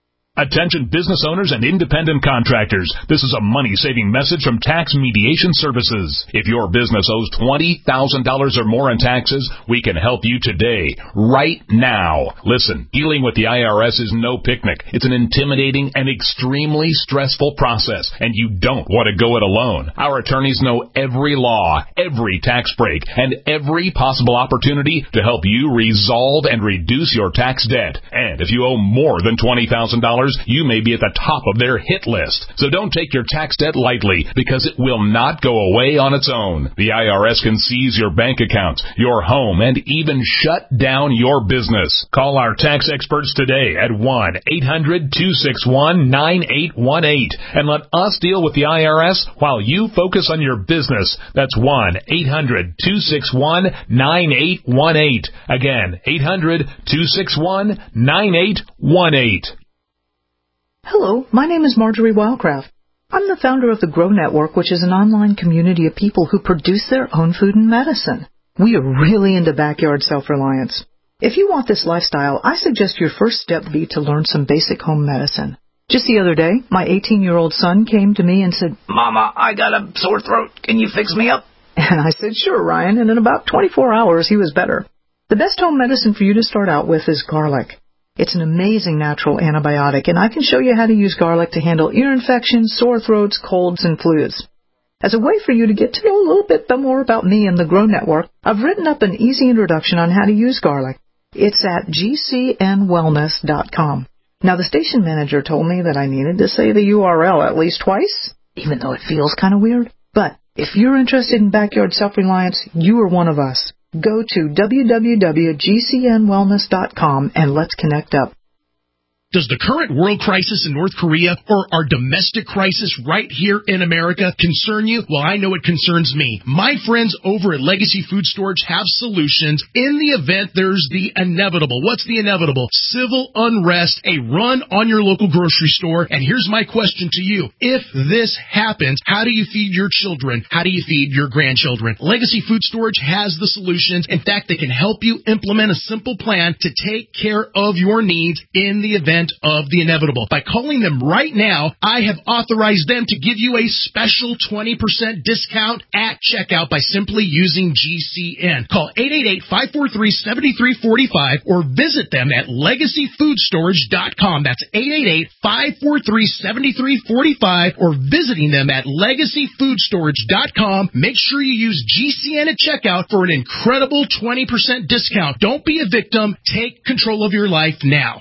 Attention business owners and independent contractors. This is a money-saving message from Tax Mediation Services. If your business owes twenty thousand dollars or more in taxes, we can help you today, right now. Listen, dealing with the I R S is no picnic. It's an intimidating and extremely stressful process, and you don't want to go it alone. Our attorneys know every law, every tax break, and every possible opportunity to help you resolve and reduce your tax debt. And if you owe more than twenty thousand dollars, you may be at the top of their hit list. So don't take your tax debt lightly, because it will not go away on its own. The I R S can seize your bank accounts, your home, and even shut down your business. Call our tax experts today at one eight hundred two six one nine eight one eight and let us deal with the I R S while you focus on your business. That's one eight hundred two six one nine eight one eight. Again, eight hundred two six one nine eight one eight. Hello, my name is Marjorie Wildcraft. I'm the founder of the Grow Network, which is an online community of people who produce their own food and medicine. We are really into backyard self-reliance. If you want this lifestyle, I suggest your first step be to learn some basic home medicine. Just the other day, my eighteen-year-old son came to me and said, Mama, I got a sore throat. Can you fix me up? And I said, sure, Ryan, and in about twenty-four hours, he was better. The best home medicine for you to start out with is garlic. It's an amazing natural antibiotic, and I can show you how to use garlic to handle ear infections, sore throats, colds, and flus. As a way for you to get to know a little bit more about me and the Grow Network, I've written up an easy introduction on how to use garlic. It's at G C N wellness dot com. Now, the station manager told me that I needed to say the U R L at least twice, even though it feels kind of weird. But if you're interested in backyard self-reliance, you are one of us. Go to w w w dot G C N wellness dot com and let's connect up. Does the current world crisis in North Korea or our domestic crisis right here in America concern you? Well, I know it concerns me. My friends over at Legacy Food Storage have solutions in the event there's the inevitable. What's the inevitable? Civil unrest, a run on your local grocery store. And here's my question to you. If this happens, how do you feed your children? How do you feed your grandchildren? Legacy Food Storage has the solutions. In fact, they can help you implement a simple plan to take care of your needs in the event of the inevitable. By calling them right now, I have authorized them to give you a special twenty percent discount at checkout by simply using G C N. Call eight eight eight, five four three, seven three four five or visit them at legacy food storage dot com. That's eight eight eight, five four three, seven three four five or visiting them at legacy food storage dot com. Make sure you use G C N at checkout for an incredible twenty percent discount. Don't be a victim. Take control of your life now.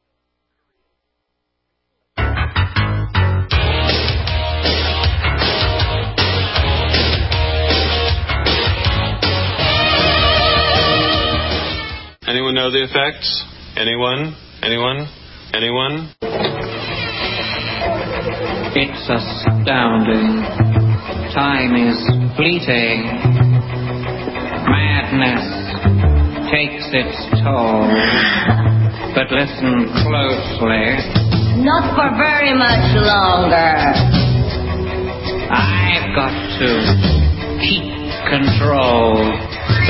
Anyone know the effects? Anyone? Anyone? Anyone? It's astounding. Time is fleeting. Madness takes its toll. But listen closely. Not for very much longer. I've got to keep control.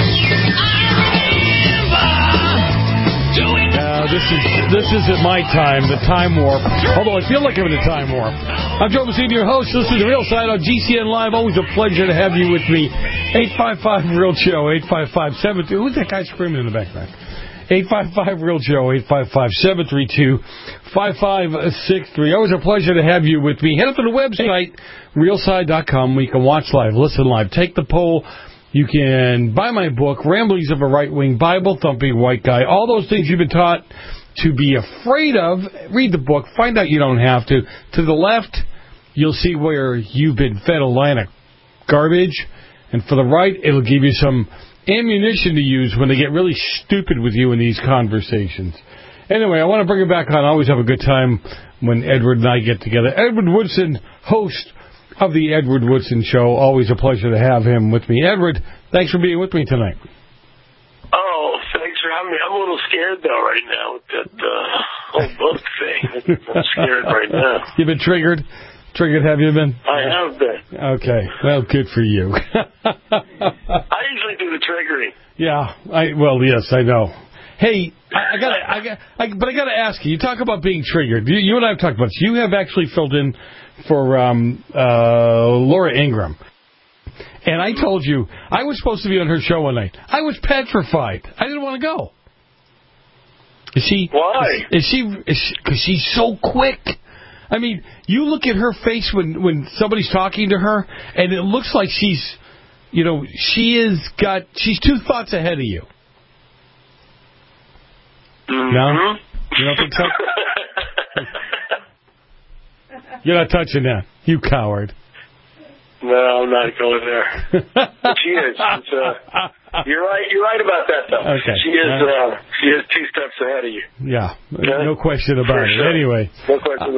Uh, this is this isn't my time, the time warp. Although I feel like I'm in a time warp. I'm Joe Messina, your host. This is The Real Side on G C N Live. Always a pleasure to have you with me. eight five five real Joe, eight five five, seven two. Who's that guy screaming in the background? eight five five real Joe, eight five five, seven three two, five five six three. Always a pleasure to have you with me. Head up to the website, real side dot com, where you can watch live, listen live, take the poll. You can buy my book, Ramblings of a Right-Wing Bible-Thumping White Guy. All those things you've been taught to be afraid of. Read the book. Find out you don't have to. To the left, you'll see where you've been fed a line of garbage. And for the right, it'll give you some ammunition to use when they get really stupid with you in these conversations. Anyway, I want to bring it back on. I always have a good time when Edward and I get together. Edward Woodson, host of the Edward Woodson Show. Always a pleasure to have him with me. Edward, thanks for being with me tonight. Oh, thanks for having me. I'm a little scared, though, right now with that uh, whole book thing. I'm scared right now. You've been triggered? Triggered, have you been? I have been. Okay. Well, good for you. I usually do the triggering. Yeah. I Well, yes, I know. Hey, I, I got, I got, I, but I got to ask you. You talk about being triggered. You, you and I have talked about this. You have actually filled in for um, uh, Laura Ingraham, and I told you I was supposed to be on her show one night. I was petrified. I didn't want to go. Is she? Why? Is, is she? Because she, she's so quick. I mean, you look at her face when when somebody's talking to her, and it looks like she's, you know, she is got. She's two thoughts ahead of you. Mm-hmm. No? You don't think so? You're not touching that, you coward. No, I'm not going there. But she is. It's, uh, you're right. You're right about that, though. Okay. She is. Uh, she is two steps ahead of you. Yeah, okay? No question about For it. sure. Anyway. No question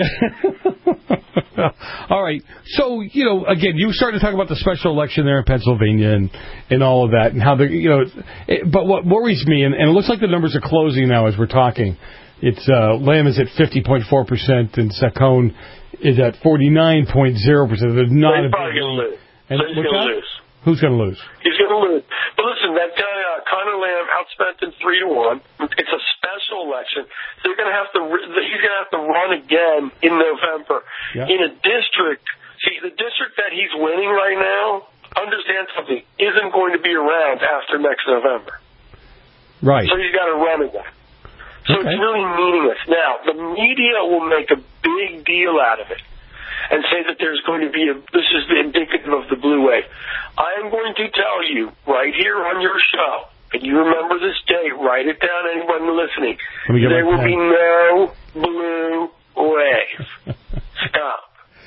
about that. All right. So, you know, again, you started to talk about the special election there in Pennsylvania and, and all of that, and how the you know. It, but what worries me, and, and it looks like the numbers are closing now as we're talking. It's uh, Lamb is at fifty point four percent, and Saccone is at forty-nine point zero percent. There's not He's a probably big going to lose. And So he's going to lose. Who's going to lose? He's going to lose. But listen, that guy, uh, Conor Lamb, outspent in three to one. It's a special election. So they're going to have to. He's going to have to run again in November Yeah. in a district. See, the district that he's winning right now, understand something, isn't going to be around after next November. Right. So he's got to run again. So Okay. it's really meaningless. Now, the media will make a big deal out of it and say that there's going to be a, this is indicative of the blue wave. I am going to tell you right here on your show, and you remember this date, write it down, anyone listening, Let me get there my will pen. be no blue wave. Stop.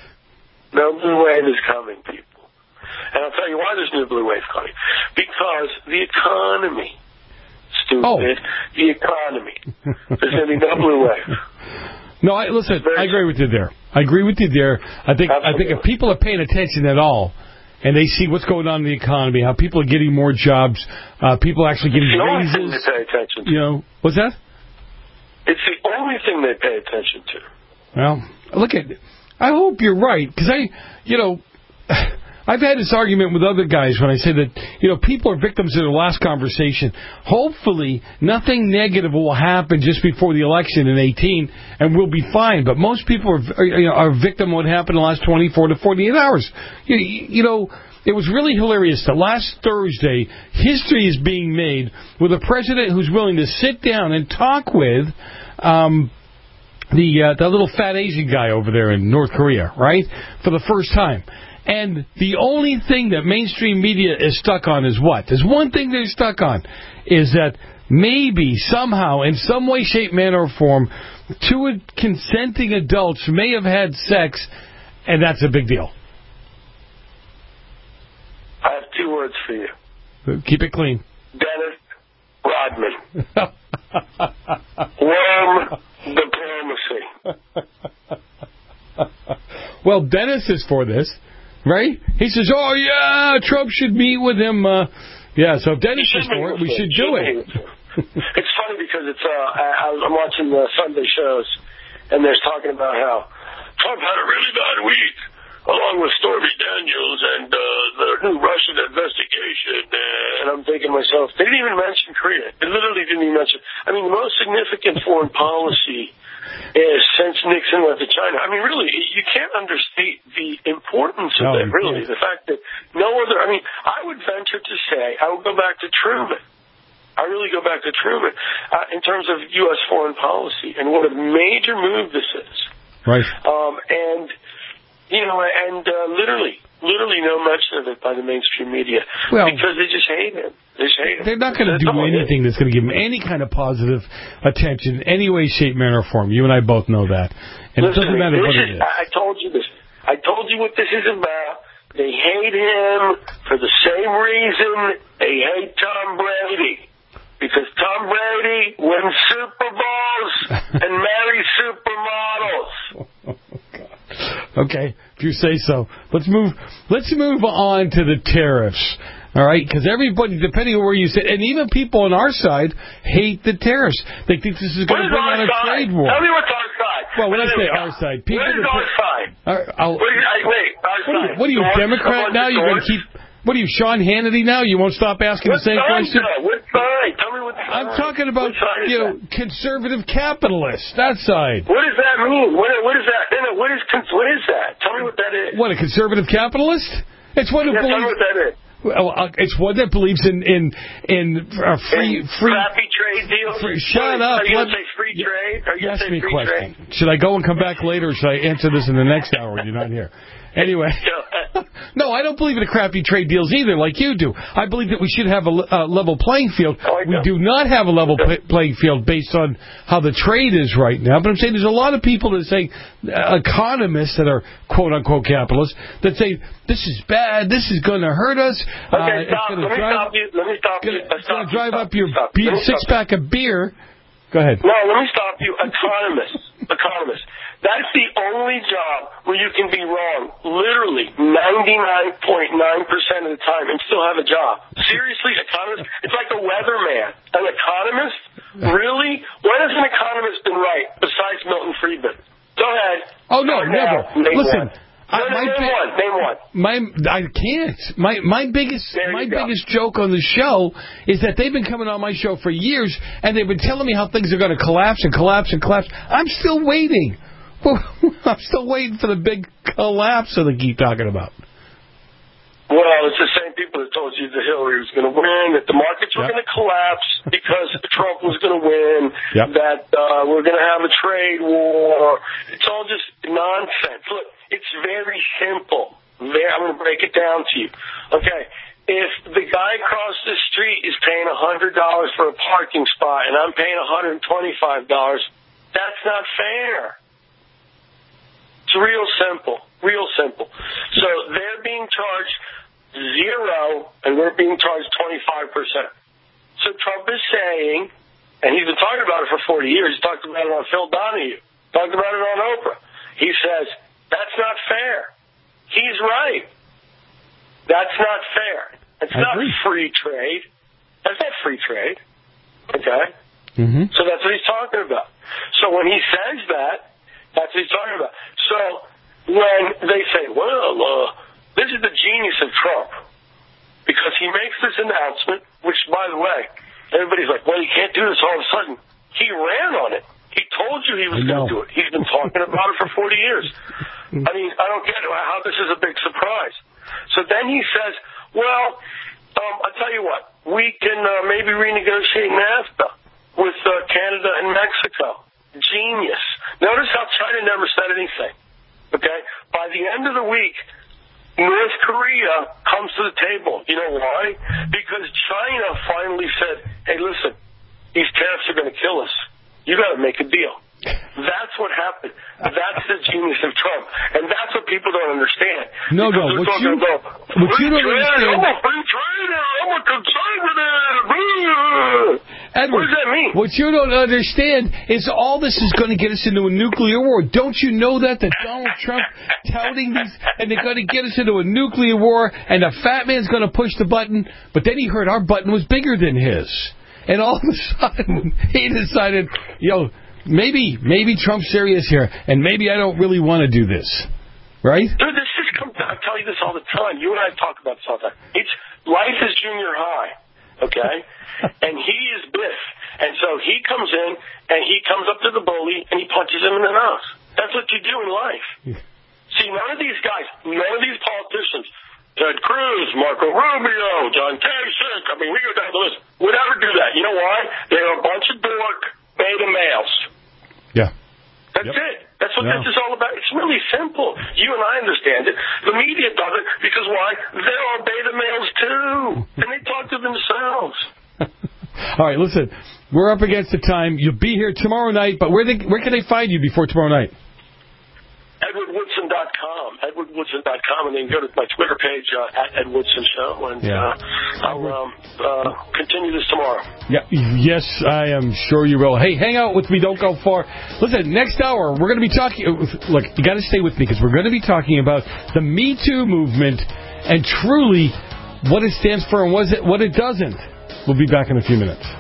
No blue wave is coming, people. And I'll tell you why there's no blue wave coming. Because the economy, stupid, Oh. the economy. There's going to be no blue wave. No, I, listen, I agree with you there. I agree with you there. I think I think if people are paying attention at all, and they see what's going on in the economy, how people are getting more jobs, uh, people actually getting It's the only thing raises. they pay attention to. You know, what's that? It's the only thing they pay attention to. Well, look at. I hope you're right, because I, you know, I've had this argument with other guys when I say that, you know, people are victims of their last conversation. Hopefully, nothing negative will happen just before the election in eighteen, and we'll be fine. But most people are, are, you know, are a victim of what happened in the last twenty-four to forty-eight hours. You, you know, it was really hilarious that last Thursday, history is being made with a president who's willing to sit down and talk with um, the uh, that little fat Asian guy over there in North Korea, right, for the first time. And the only thing that mainstream media is stuck on is what? There's one thing they're stuck on, is that maybe, somehow, in some way, shape, manner, or form, two consenting adults may have had sex, and that's a big deal. I have two words for you. Keep it clean. Dennis Rodman. Worm diplomacy. Well, Dennis is for this, right? He says, oh, yeah, Trump should meet with him. Uh, yeah, so if Dennis is for it, we should do it. It's funny because it's uh, I, I'm watching the Sunday shows, and they're talking about how Trump had a really bad week, along with Stormy Daniels and uh, the new Russian investigation. Uh, and I'm thinking to myself, they didn't even mention Korea. They literally didn't even mention. I mean, the most significant foreign policy is since Nixon went to China. I mean, really, you can't understate the importance of No, it, you really. can't. The fact that no other, I mean, I would venture to say, I would go back to Truman. I really go back to Truman uh, in terms of U S foreign policy and what a major move this is. Right. Um, and, you know, and uh, literally, literally no mention of it by the mainstream media Well, because they just hate him. They just hate him. They're not going to That's do all it is. anything that's going to give him any kind of positive attention, any way, shape, manner, or form. You and I both know that. And Listen, it doesn't matter this what is, it is. I told you this. I told you what this is about. They hate him for the same reason they hate Tom Brady. Because Tom Brady wins Super Bowls and marries supermodels. Okay, if you say so. Let's move. Let's move on to the tariffs. All right, because everybody, depending on where you sit, and even people on our side hate the tariffs. They think this is going to bring on a trade war. Tell me what's our side. Well, when I say What our is side, people. What is that- our side? All right, I'll- What is, I, wait, our What are you, side. what are you George, Democrat someone now? You're going to George? keep. What are you, Sean Hannity now? You won't stop asking What the same side, question? though? What side? Tell me what I'm talking about, you know, that? conservative capitalists, that side. What does that mean? What, what is that? No, no, what is what is that? Tell me what that is. What, a conservative capitalist? It's one who yeah, believes... Tell me what that is. Well, uh, it's one that believes in in in uh, free in free crappy trade deals. Free, shut up! Are you Let, gonna say free trade? Are you ask gonna say me a free question. trade? Should I go and come back later, or should I answer this in the next hour when you're not here? Anyway, no, I don't believe in the crappy trade deals either, like you do. I believe that we should have a uh, level playing field. Oh, we do not have a level pl- playing field based on how the trade is right now. But I'm saying there's a lot of people that say, uh, economists that are quote-unquote capitalists, that say, this is bad, this is going to hurt us. Okay, uh, stop. Let me drive, stop you. Let me stop gonna, you. It's going to drive up your beer, six-pack of beer. Go ahead. No, let me stop you. Economists. Economists. That's the only job where you can be wrong, literally ninety-nine point nine percent of the time, and still have a job. Seriously, economists, it's like a weatherman. An economist? Really? When has an economist been right, besides Milton Friedman? Go ahead. Oh, no, Start never. Name Listen. One. I, no, no, my name bi- one. Name one. My, I can't. My my biggest my go. biggest joke on the show is that they've been coming on my show for years, and they've been telling me how things are going to collapse and collapse and collapse. I'm still waiting. I'm still waiting for the big collapse that they keep talking about. Well, it's the same people that told you that Hillary was going to win, that the markets were yep. going to collapse because Trump was going to win, yep. that uh, we're going to have a trade war. It's all just nonsense. Look, it's very simple. Very, I'm going to break it down to you. Okay, if the guy across the street is paying one hundred dollars for a parking spot and I'm paying one hundred twenty-five dollars, that's not fair. It's real simple, real simple. So they're being charged zero, and we're being charged twenty-five percent. So Trump is saying, and he's been talking about it for forty years, he's talked about it on Phil Donahue, talked about it on Oprah. He says, that's not fair. He's right. That's not fair. It's I not agree. free trade. That's not free trade. Okay? Mm-hmm. So that's what he's talking about. So when he says that, that's what he's talking about. So when they say, well, uh, this is the genius of Trump, because he makes this announcement, which, by the way, everybody's like, well, you can't do this all of a sudden. He ran on it. He told you he was going to do it. He's been talking about it for forty years. I mean, I don't get how this is a big surprise. So then he says, well, um, I'll tell you what, we can uh, maybe renegotiate NAFTA with uh, Canada and Mexico. Genius. Notice how China never said anything. Okay? By the end of the week, North Korea comes to the table. You know why? Because China finally said, hey, listen, these tariffs are going to kill us. You got to make a deal. That's what happened. That's the genius of Trump. And that's what people don't understand. No, no. What you, about, what you don't trade, understand... I'm a free trader. I'm a conservative. Edward, what does that mean? What you don't understand is all this is going to get us into a nuclear war. Don't you know that? That Donald Trump touting these, and they're going to get us into a nuclear war, and the fat man's going to push the button, but then he heard our button was bigger than his. And all of a sudden, he decided, yo, maybe maybe Trump's serious here, and maybe I don't really want to do this. Right? Dude, this just comes, I tell you this all the time. You and I talk about this all the time. It's, life is junior high, okay? And he is Biff. And so he comes in, and he comes up to the bully, and he punches him in the nose. That's what you do in life. See, none of these guys, none of these politicians, Ted Cruz, Marco Rubio, John Kasich, I mean, we go down the list, would ever do that. You know why? They're a bunch of dork beta males. Yeah. That's yep. it. That's what yeah. this is all about. It's really simple. You and I understand it. The media does it because why? They are beta males too. And they talk to themselves. All right, listen. We're up against the time. You'll be here tomorrow night, but where they, where can they find you before tomorrow night? Edward Woodson dot com. Edward Woodson dot com, and then go to my Twitter page, uh, at Ed Woodson Show, and yeah. uh, I'll um, uh, continue this tomorrow. Yeah, yes, I am sure you will. Hey, hang out with me. Don't go far. Listen, next hour, we're going to be talking... Look, you got to stay with me, because we're going to be talking about the Me Too movement and truly what it stands for and what it, what it doesn't. We'll be back in a few minutes.